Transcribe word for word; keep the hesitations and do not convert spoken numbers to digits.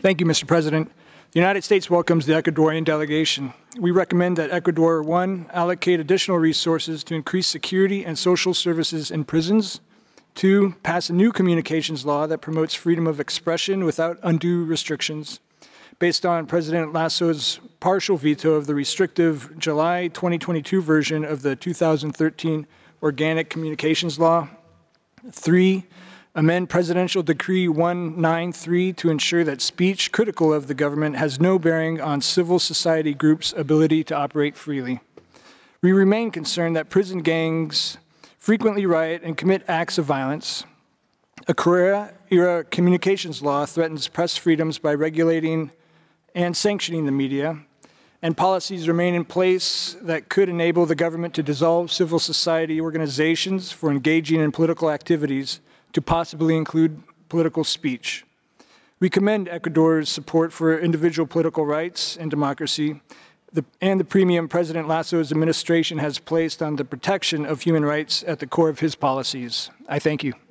Thank you, Mister President. The United States welcomes the Ecuadorian delegation. We recommend that Ecuador, one, allocate additional resources to increase security and social services in prisons, two, pass a new communications law that promotes freedom of expression without undue restrictions, based on President Lasso's partial veto of the restrictive July twenty twenty-two version of the two thousand thirteen Organic Communications Law, three, amend Presidential Decree one ninety-three to ensure that speech critical of the government has no bearing on civil society groups' ability to operate freely. We remain concerned that prison gangs frequently riot and commit acts of violence. A Carrera-era communications law threatens press freedoms by regulating and sanctioning the media, and policies remain in place that could enable the government to dissolve civil society organizations for engaging in political activities, to possibly include political speech. We commend Ecuador's support for individual political rights and democracy, the, and the premium President Lasso's administration has placed on the protection of human rights at the core of his policies. I thank you.